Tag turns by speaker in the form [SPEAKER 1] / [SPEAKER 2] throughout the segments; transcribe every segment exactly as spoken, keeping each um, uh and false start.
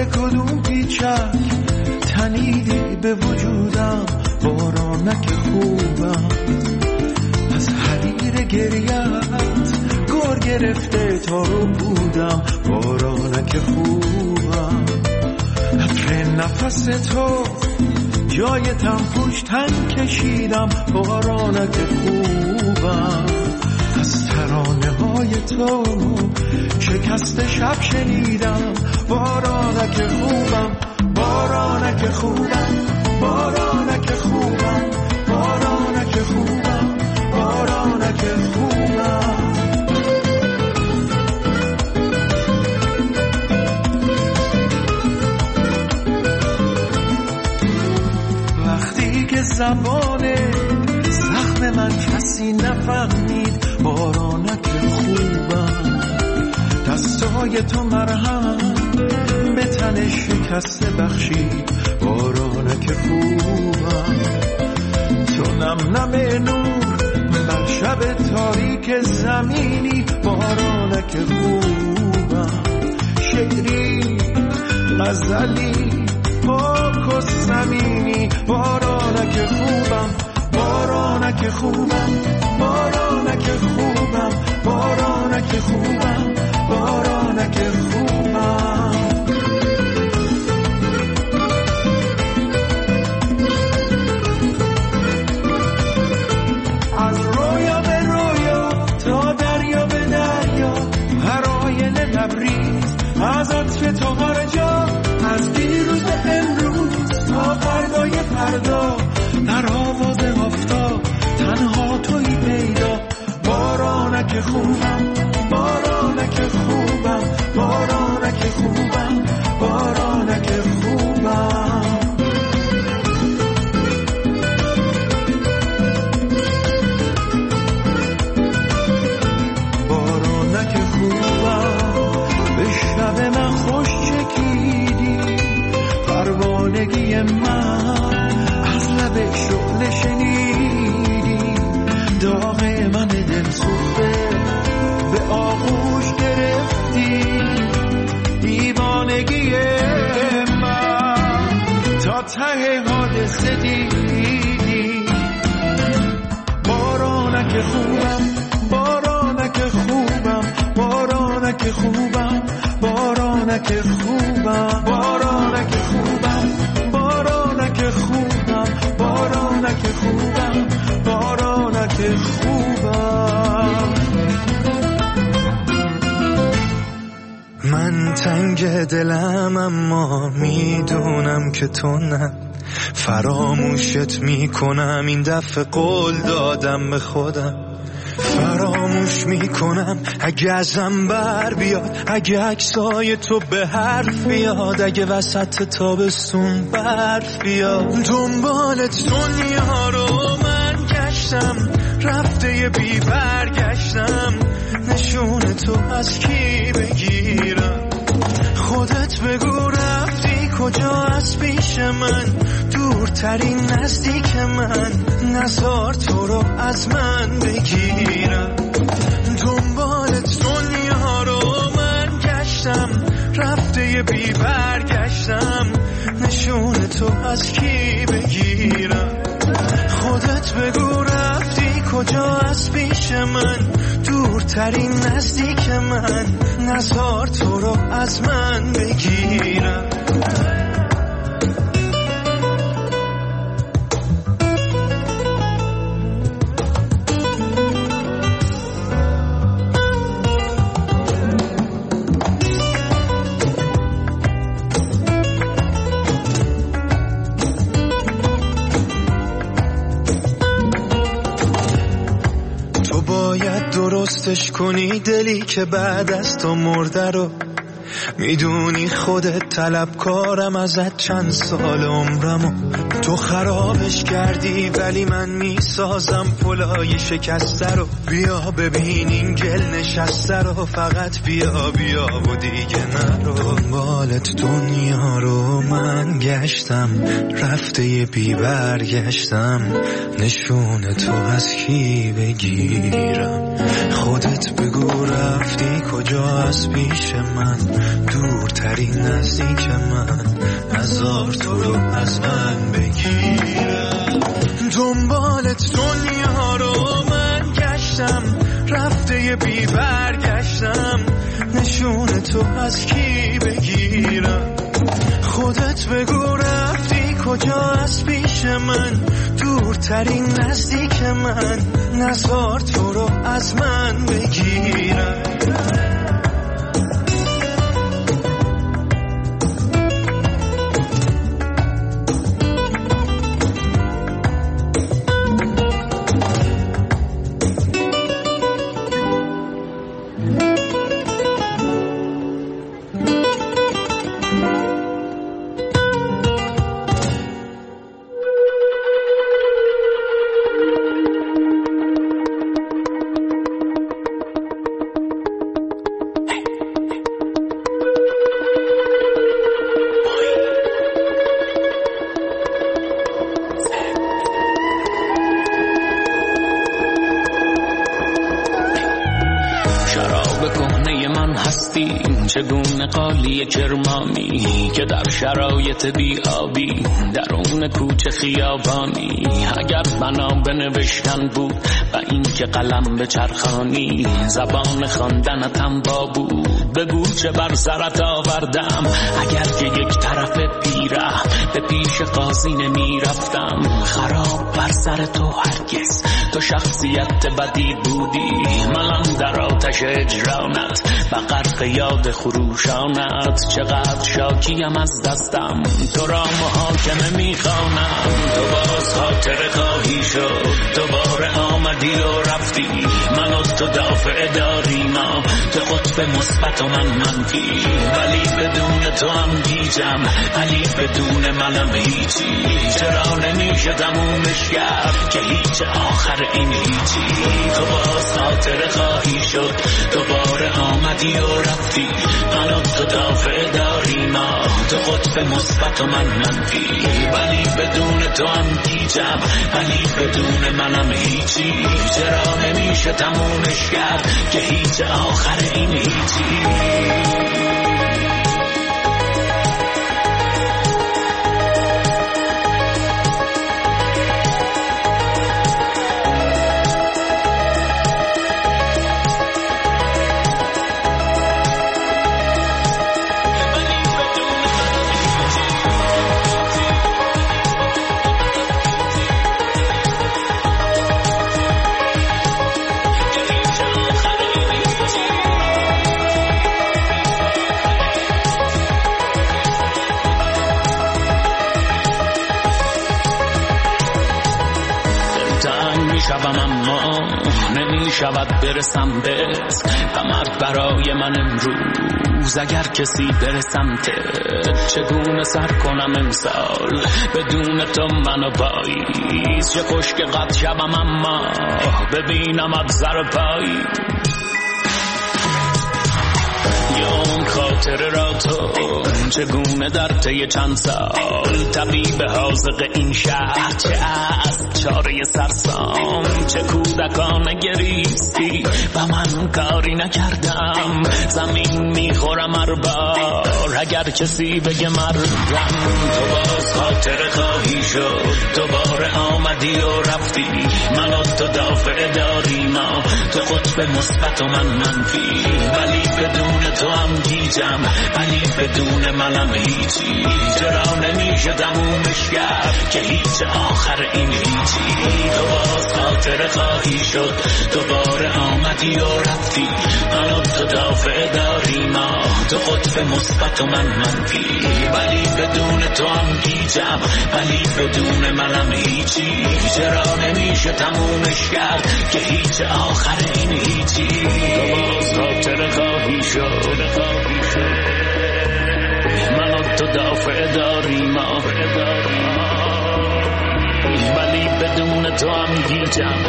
[SPEAKER 1] کدوم پیچک تنیدی به وجودم، بارانک خوبم. از حریر گریت گور گرفته تا رو بودم، بارانک خوبم. عطر نفس تو جای تنفوش تن کشیدم، بارانک خوبم. از ترانه های تو شکست شب شنیدم، بارانک خوبم. بارانک خوبم، بارانک خوبم، بارانک خوبم، بارانک خوبم. وقتی که زبان زخم من کسی نفهمید، بارانک خوبم. دستای تو مرهم به تن شکسته بخشید، بارانک خوبم. تو نم نم نور بر شب تاریک زمینی، بارانک خوبم. شعری غزلی پاک و زمینی، بارانک خوبم. بارانک خوبم، بارانک خوبم، بارانک خوبم، بارانک خوبم. از رویا به رویا تا دریا به دریا، هر آینه لبریز از عطف تو هر جا. از دیروز به امروز تا فردای فردا، در آواز آفتاب تنها تویی پیدا، بارانک خوبم. بارانک خوبم، بارانک خوبم، بارانک خوبم. بارانک خوبم. به شب من خوش چکیدی، پروانگی من از لب شعله شنیدی. داغ من دل سوخته به آغوش گرفتی، دیوانگی من تا ته حادثه دیدی. بارانک خوبم، بارانک خوبم، بارانک خوبم، بارانک خوبم، بارانک خوبم، بارانک خوبم، بارانک خوبم، بارانک خوبم.
[SPEAKER 2] من تنگ دلم اما میدونم که تو نه، فراموشت میکنم این دفعه قول دادم به خودم. فراموش میکنم اگه ازم بر بیاد، اگه عکسای تو به حرف بیاد، اگه وسط تابستون برف بیاد. دنبالت دنیا رو من گشتم، رفته بی برگشتم. نشون تو از کی بگیرم؟ خودت بگو رفتی کجا از پیش من، دورترین نزدیک من. نزار تو رو از من بگیرم. دنبالت دنیا رو من گشتم، رفته بی برگشتم. نشون تو از کی بگیرم؟ خودت بگو رفتی کجا از پیش من، دورترین نزدیک من. نزار تو رو از من بگیرم. درستش کنی دلی که بعد از تو مرده رو. میدونی خودت طلبکارم ازت چند سال عمرمو. تو خرابش کردی ولی من میسازم پلای شکسته رو. بیا ببین این گل نشسته رو، فقط بیا بیا و دیگه نرو. دنبالت دنیا رو من گشتم، رفته بی برگشتم. نشون تو از کی خودت بگو رفتی کجا از پیش من، دورتر دورترین نزدیک من، نزار تو رو از من بگیرم. دنبالت دنیا رو من گشتم، رفته بی برگشتم، نشون تو از کی بگیرم؟ خودت بگو رفتی کجا از پیش من، دورترین نزدیک من، نزار تو رو از من بگیرم.
[SPEAKER 3] چگونه قالی کرمانی که در شرایط بیابی، درون کوچه خیابانی، اگر بنا به نوشتن بود و این که قلم به چرخانی، زبان خواندنتم با بود بگو چه بر سرت آوردم. اگر که یک طرف پیره به پیش قاضی نمی رفتم، خراب بر سر تو هرگز تو شخصیت بدی بودی. من در آتش اجرانت و غرق یاد خروشانت، چقدر شاکیم از دستم تو را محاکمه میخوانم. تو باز خاطر خواهی شد، دوباره آمدی و رفتی، من و تو دافع داری، ما تو قطب مثبت و من منفی. ولی بدون تو هم گیجم، ولی بدون منم هیچی. چرا نمیشه تمومش کرد که هیچ آخر این هیچی؟ تو باز خاطر خواهی شد، دوباره آمدی و رفتی، من و تو دافع داری، ما تو قطب مثبت و من منفی. ولی بدون تو هم گیجم، ولی بدون منم هیچی. چرا نمیشه تمومش کرد که هیچ آخر این هیچی؟ شود برسم بس قمر برای من امروز، اگر کسی برسم ته چگونه سر کنم امسال بدون تو منو پاییز. چه خوش که قد شبم اما ببینم ابزر پاییز. اون خاطره را تو چگونه در طی چند سال طبیب حاذق این شهر، چه از چاره سرسام، چه کودکان گریستی و من کاری نکردم. زمین میخورم هر بار اگر کسی بگه مردم. تو باز خاطره خواهی شد، دوباره آمدی و رفتی، من و تو دافع داری، ما تو قطب مثبت و من منفی. ولی بدون تو هم گیجم، ولی بدون منم هیچی. چرا نمیشه تمومش کرد که هیچ آخر این هیچی؟ تو باز خاطره خواهی شد، دوباره آمدی و رفتی، من و تو دافع داری، ما تو قطب مثبت و من منفی. ولی بدون تو هم گیجم، ولی بدون منم هیچی. چرا نمیشه تمومش کرد که هیچ آخر این هیچی؟ تو باز خاطره خواهی شد، من و تو دافع داری، ما ولی بدون تو هم گیجم.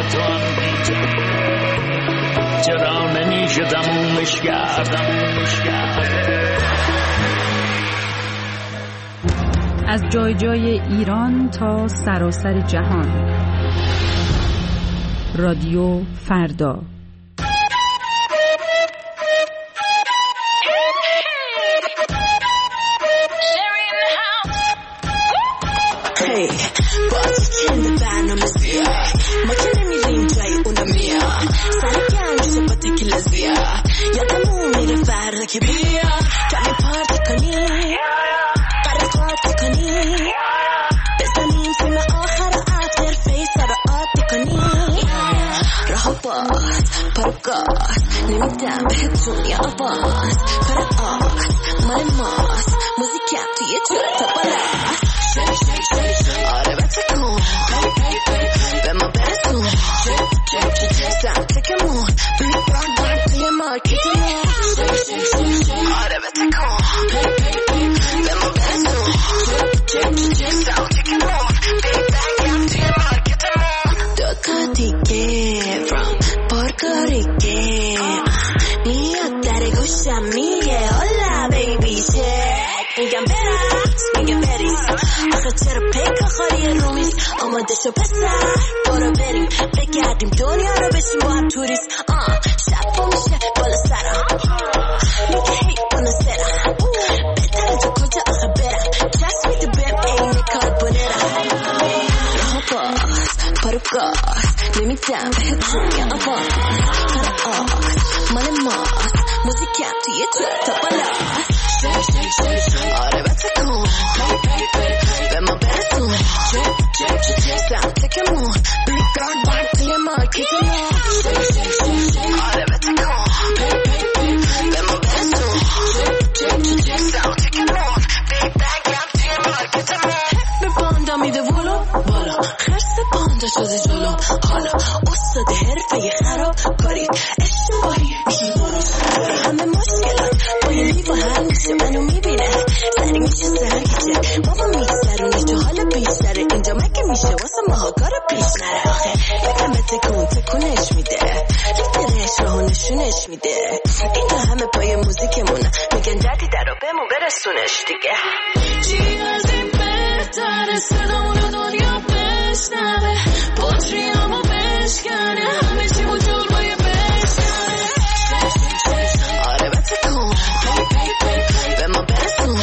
[SPEAKER 3] چرا نمیشه تمومش کرد؟
[SPEAKER 4] از جای جای ایران تا سراسر جهان، رادیو فردا.
[SPEAKER 5] دیگه فردا که بیا کمی پارتی کنی قرار پارتی کنی بزنیم فیلم آخر افتر فیس رو آتی کنی راه باز پارو گاز نمیدم بهتون یا آواز کار آس مال ماست موزیکم توی جوره تا بالاست آره بتکن به ما برسون سمتکمون بیگ بران بران توی مارکتمون آره بتکن به ما برسون سمتکمون بیگ بران توی مارکتمون دوتا دیگه فرام پرکاریگه میاد در گوشم میگه هلا بیبی شک میگم برس میگه بریز آخه چرا پیک آخاری رومیز آماده شو پسر برو بریم بگردیم دنیا رو بشیم با هم توریست آه شب با میشه بالا سرم میگه هی بالا سرم بهتره تو کجا آخه برم چست میده بهم اینه کاربونرم راه باز پارو گاز نمیدم بهتون یا آواز کار آس مال ماست موزیکم توی تو تا بالاست آره بتکن به ما برسون سمتکمون بیگ بران بران توی مارکتمون آره بتکن به ما برسون سمتکمون بیگ بران توی مارکتمون به باندا میده ولو بالا خرس باندا شده جلو حالا استاد حرفه خراب کاری اشتباهی میشه درست همه مشکلات با یه میوه حل میشه منو میبینه سری میشه سرگیجه بابا میگذرونی تو حال بیشتره اینجا مگه میشه واسه ماها کارا پیش نره آخه یکم به تکون تکونش میده لیترش راهو نشونش میده اینجا همه پای موزیکمونه میگن دردی درو بهمون برسونش دیگه چی از این بهتره صدامونو دنیا بشنوه پوتریامو بشکنه همه چی وجود بای بشکنه آره بتکن به ما برسون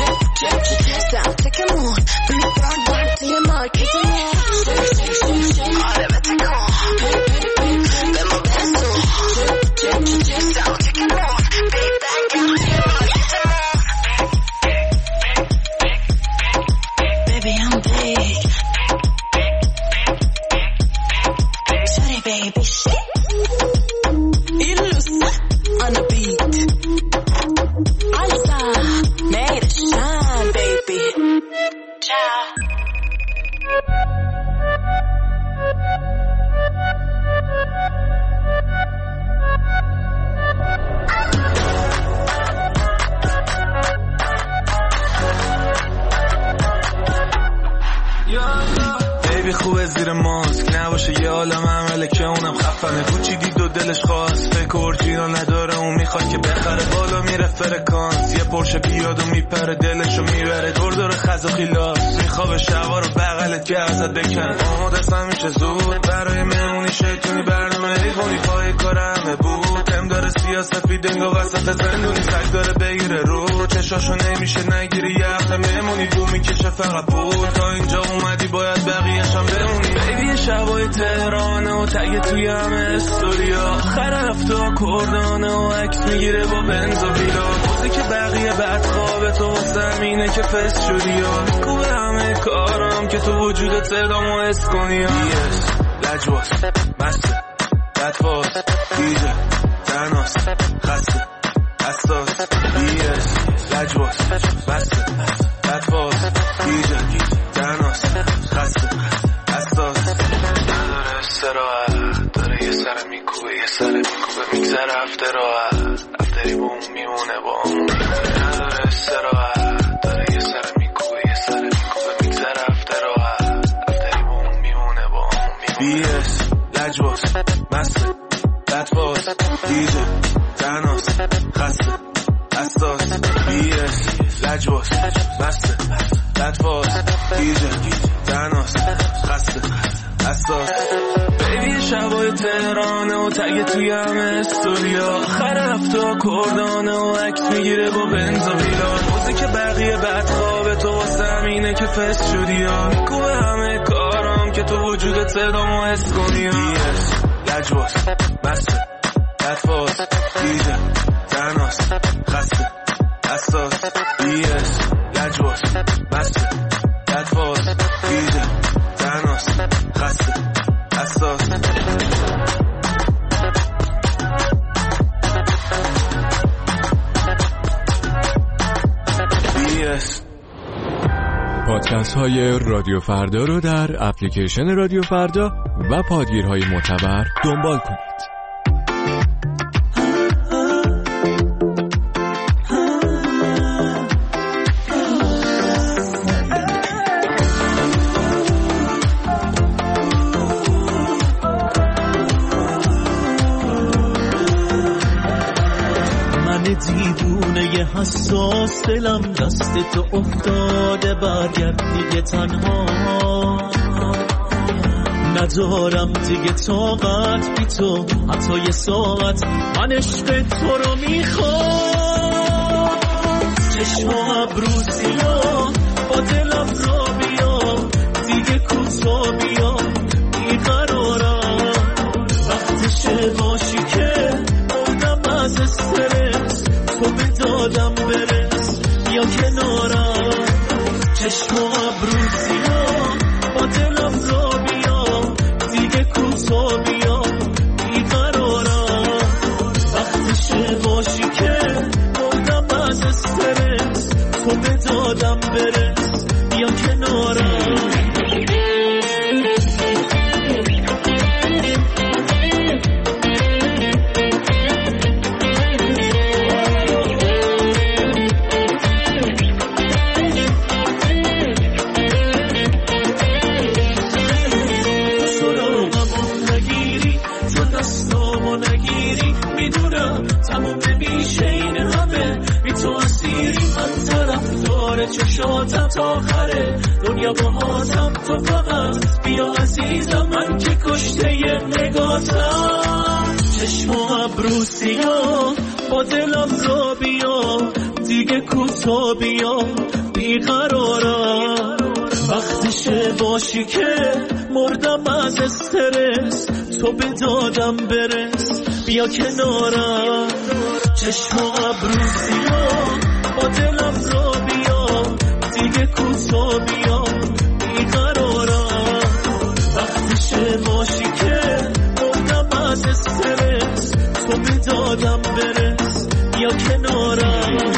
[SPEAKER 5] سمتکمون بیگ بران بران توی مارکتمون آره بتکن به ما برسون سمتکمون بیگ بران بران توی مارکتمون Baby I'm big Sorry baby shit Illusa on the beat Alza made it shine baby Ciao
[SPEAKER 2] بیبی خوبه زیر ماسک نباشه یه عالم عمله که اونم خفنه کوچی دید و دلش خواست فکر اورجینا نداره اون میخواد که بخره بالا میره فرکانس یه پرشه بیاد و میپره دلشو میبره دور دور خز و خیلاس میخوابه شبا رو بغلت که ازت بکن آماده است همیشه زود برای مهمونی شیطونی برنامه ایفونی پای کارمه بود هم داره سیاست بیدنگ و وسط زندونی سگ داره بگیره رو چشاشو نمیشه نگیری یه هفته مهمونی دو میکشه فقط بود تا اینجا اومدی باید بقیه‌شم بمونی بیبی شبای تهرانه و تگ توی همه استوریا آخر هفته کردانه و عکس میگیره با بنز و بیلا موزی که بقیه بعد خواب تو زمینه که فست شدی یا میکوبه همه کارم که تو وجودت صدامو حس کنی یس لجواس مسته بدفاز دیجه تناس خسته حساس یس لجواس مسته بدفاز دیجه تناس خسته حساس نداره استراحت داره یه سر میکوبه یه سر میکوبه میگذره هفته راحت هفتری با اون میمونه با اون نداره استراحت داره یه سر میکوبه یه سر میکوبه میگذره هفته راحت هفتری با اون میمونه با اون میمونه بیس لجواس مسته بدفاز دیجه تناس خسته حساس بیس لجواس مسته بدفاز دیجه تناس خسته حساس بیبی شبای تهرانه و تگ توی همه استوریا آخر هفته کردانه و عکس میگیره با بنز و بیلان موزی که بقیه بعد خواب تو واسه همینه که فست شدی ها میکوبه همه کارم که تو وجودت صدامو حس کنی بیس لجواس مسته بدفاز دیجه تناس
[SPEAKER 1] حساس بیس لجواس بسته لطفاس بیجه تناس خسته حساس بیس.
[SPEAKER 6] پادکست های رادیو فردا رو در اپلیکیشن رادیو فردا و پادگیرهای معتبر دنبال کنید.
[SPEAKER 7] دیوونه حساس دلم دست تو افتاده برگرد دیگه تنها ندارم دیگه طاقت بی تو حتی یه ساعت من عشق تو رو میخوام چشم و ابرو سیاه با دلم را بیا دیگه کوتا بیا بیقرارم وقتشه باشی که بودم از استرس تو به دادم برس یا کنارم چشم و ابرو سیاه با دلم را بیا دیگه کوتا بیا بیقرارم وقتشه باشی که بودم از استرس تو به دادم برس یا کنارم چشاتم تا آخره دنیا باهاتم تو فقط بیا عزیزم من که کشته ی نگاتم چشم و ابرو سیاه با دلم را بیا دیگه کوتا بیا بیقرارم وقتشه باشی که مردم از استرس تو به دادم برس بیا کنارم چشم و ابرو سیاه با دلم را بیا دیگه کوتا بیا بیقرارم وقتشه باشی که مردم از استرس تو به دادم برس بیا کنارم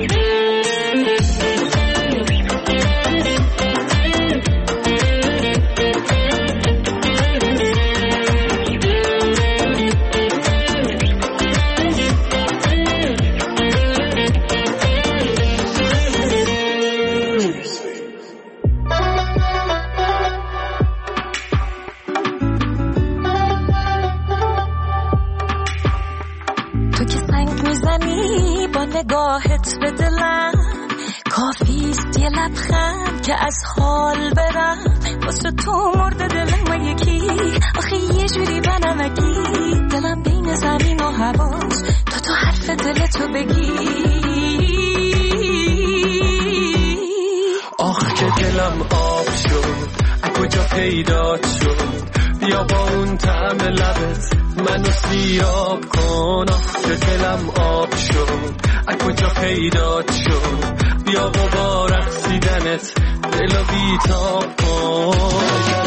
[SPEAKER 7] نگاهت به دلم کافیست یه لبخند که از حال برم واسه تو مرده دلم و یکی آخه یه جوری بنمکی دلم بین زمین و هواست تو تو حرف دلتو بگی
[SPEAKER 1] آخ که دلم آب شد از کجا پیدات شد بیا با اون طعم لبت منو سیراب کن آخ که دلم آب شد از کجا پیدات شد بیا با رقصیدنت دلو بیتاب کن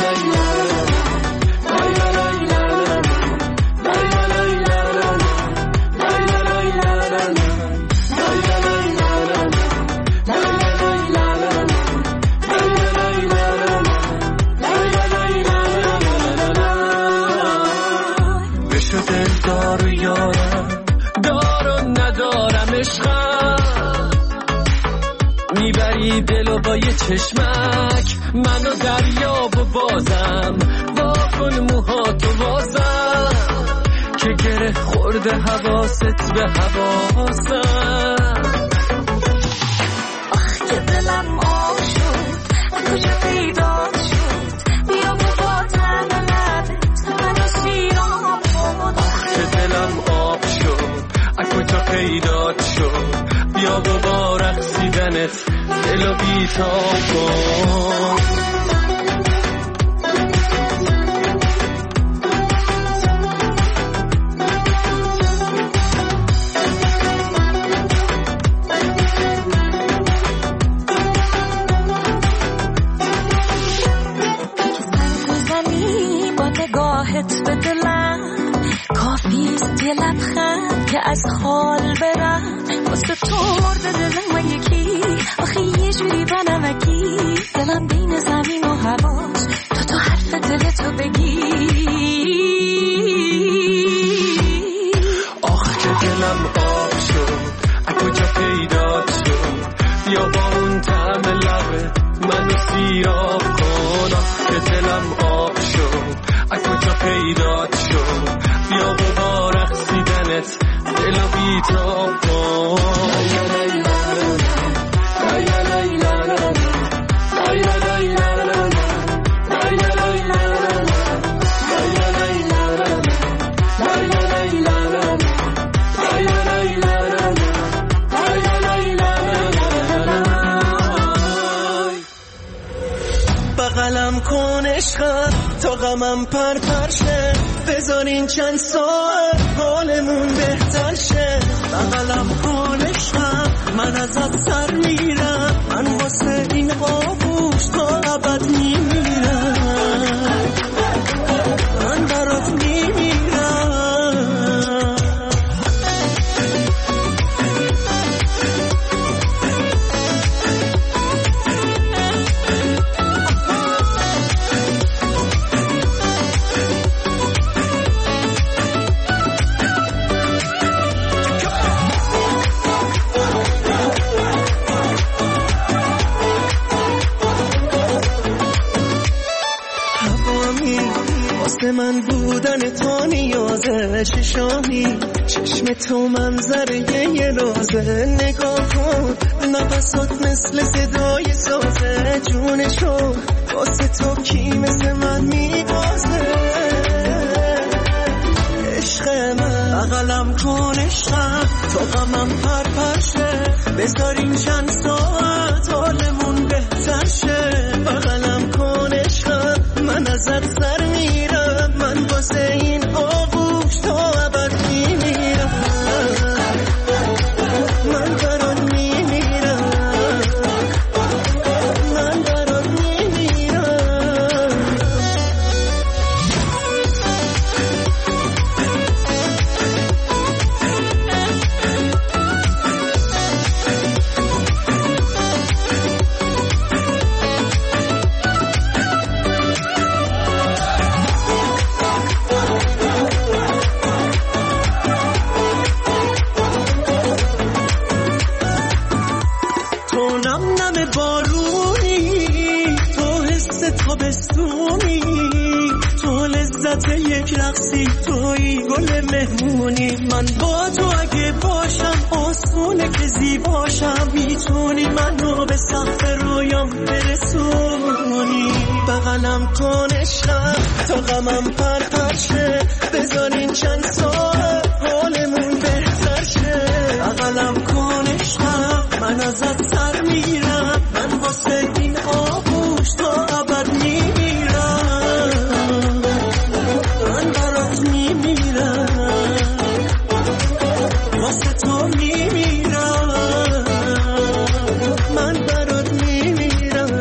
[SPEAKER 1] دلو با یه چشمک منو دریاب و بازم با کن موهاتو بازم که گره خورده حواست به حواسم
[SPEAKER 7] آخ که دلم آب شد کجا پیدات شد بیا با طعم لبت منو سیراب کن
[SPEAKER 1] آخ که دلم آب شد کجا پیدات شد بیا با رقصیدنت دلو بیتاب کن
[SPEAKER 5] واسه تو مرد دلم من یکی آخه یه جوری بانمکی دلم بین زمین و هواست تا تو حرف دلتو بگی
[SPEAKER 1] آخه که دلم آب شد از کجا پیدا شد بیا با اون طعم لبت منو سیراب کن آخه دلم آب شد از کجا پیدا شد بیا با رقصیدنت دلو بیتاب کن
[SPEAKER 7] بغلم کن عشقم تا غمم پر پرشه بذارین چند ساعت حالمون بهتر شه بغلم کن عشقم من ازت سر میرم من واسه این آغوش تا ابد میمیرم من برات میمیرم من بودن تو نیازه چشامی چشم تو منظره یه رازه نگاه کن نفسات مثل صدای سازه جونشو واسه تو کی مثل من میبازه عشق من بغلم کن عشقم تا غمم پر پرشه بذارین چند ساعت حالمون بهتر شه بغلم کن عشقم من ازت سر میرم من واسه این آغوش تا ابد میمیرم من برات میمیرم من برات میمیرم تو لذت یک رقصی توی گل مهمونی من با تو اگه باشم آسونه که زیباشم میتونی منو به سقف رویام برسونی بغلم کن عشقم تا غمم پر پرشه بذارین چند ساعت حالمون بهتر شه بغلم کن عشقم من ازت سر میرم من واسه این آغوش تا ابد میمیرم من برات میمیرم واسه تو میمیرم من برات میمیرم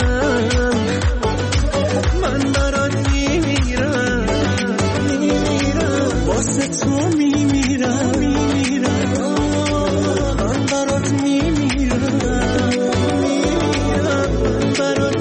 [SPEAKER 7] من برات میمیرم میمیرم واسه تو میمیرم میمیرم من برات میمیرم میمیرم برات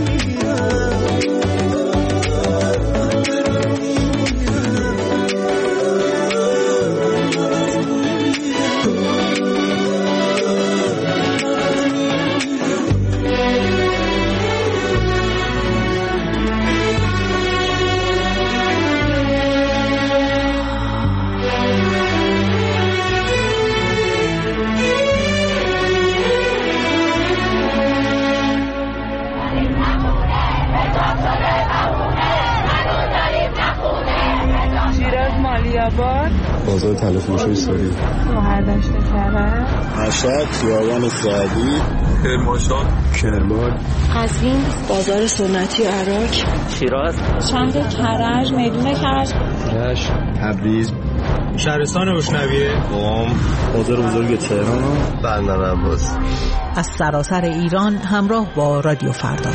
[SPEAKER 8] بازار تلفروشی ساری
[SPEAKER 4] شهردشت کرد
[SPEAKER 8] مشهد خیابان سعدی
[SPEAKER 6] کرمانشاه
[SPEAKER 8] کرمان
[SPEAKER 9] قزوین بازار سنتی عراق
[SPEAKER 10] شیراز
[SPEAKER 9] شهر کرج میدون کرج
[SPEAKER 8] رشت تبریز
[SPEAKER 11] شهرستان روشنویه
[SPEAKER 8] قم بازار بزرگ تهران
[SPEAKER 10] بندر عباس
[SPEAKER 12] از سراسر ایران همراه با رادیو فردا.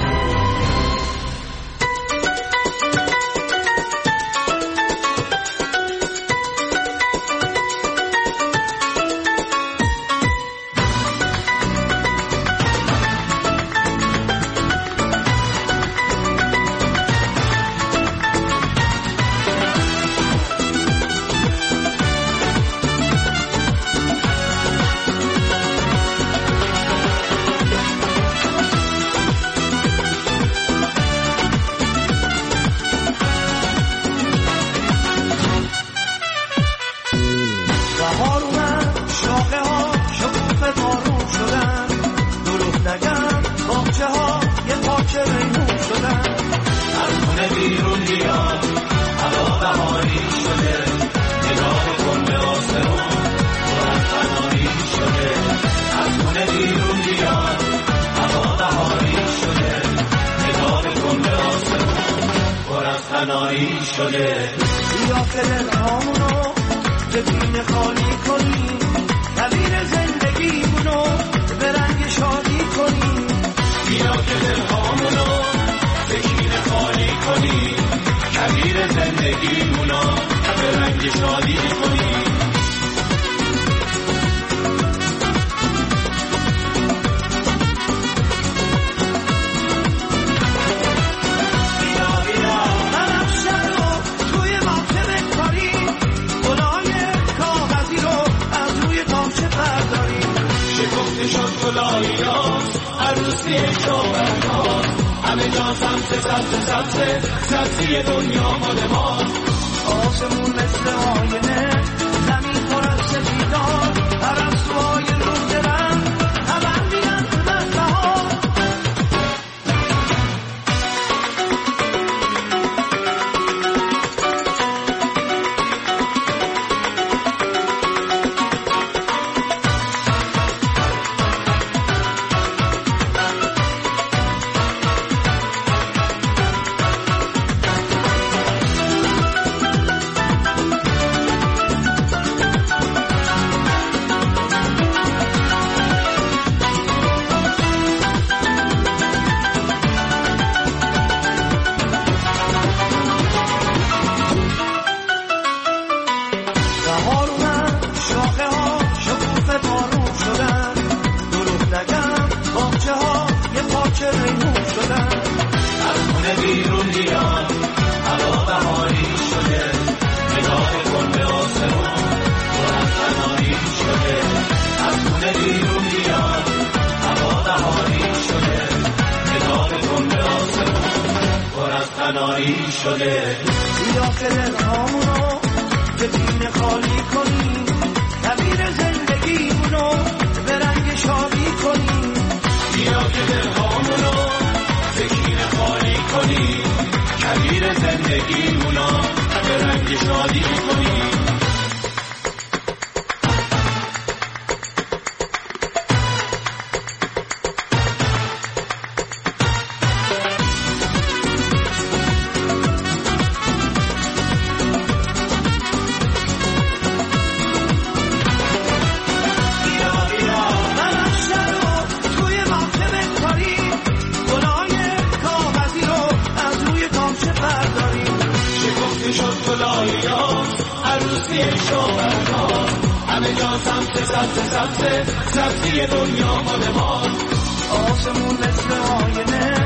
[SPEAKER 7] تنهایی شده. بیا که دلهامونو به دین خالی کنیم، کویر زندگیمونو به رنگ شادی کنیم. بیا که دلهامونو به دین خالی کنیم، کویر زندگیمونو به رنگ شادی کنیم. عروسی شوهرها همه جا سمت سبز سبز سبزی دنیا مال ماست. آسمون مثل آینه، زمین پر از سفیدان، پرستوهای رو درم خبر میدن از بهار. شده. بیا که دلهامونو به دین خالی کنیم، کویر زندگیمونو به رنگ شادی کنیم. بیا که دلهامونو به دین خالی کنیم، کویر زندگیمونو به رنگ شادی کنیم. همه جا سمت سبز سبز سبزی دنیا مال ماست. آسمون مثل آینه،